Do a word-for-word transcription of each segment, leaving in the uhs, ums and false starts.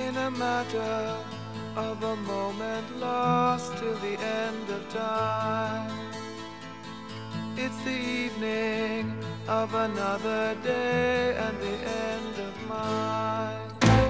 in a matter of a moment lost till the end of time. It's the evening of another day and the end of mine.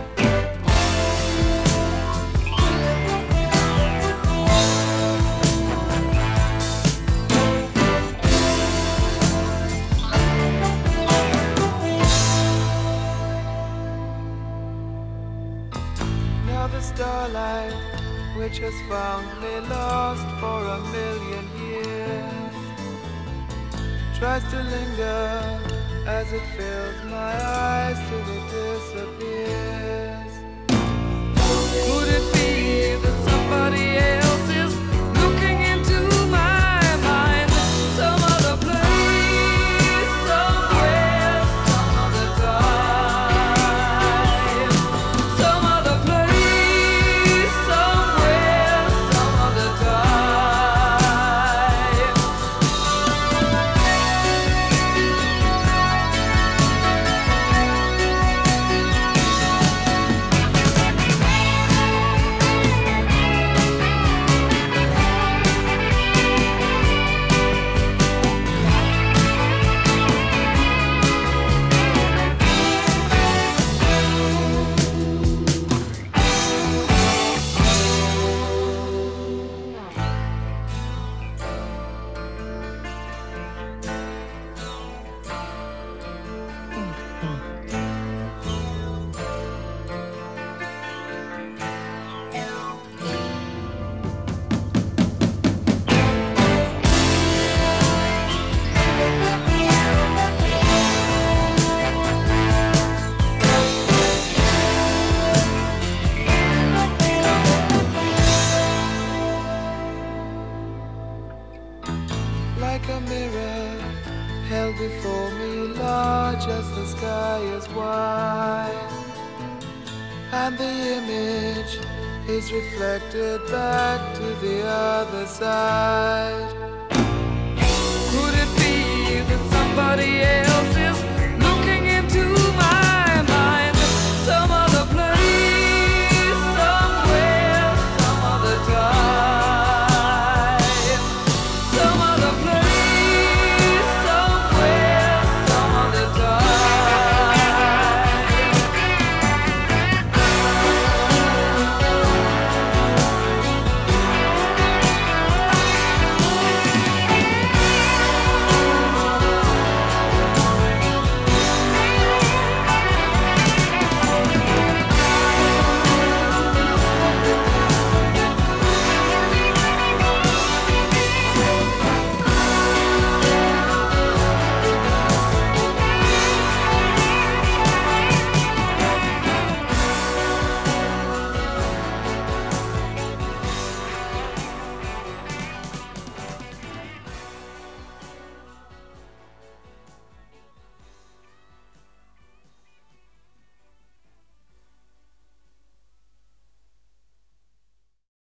Now the starlight, which has found me lost for a million years, tries to linger as it fills my eyes till it disappears. Could it be that somebody else is looking into my mind? Some other place, somewhere, some other time. Some other place, somewhere, some other time. Like a mirror held before me, large as the sky is wide, and the image is reflected back to the other side. Could it be that somebody else is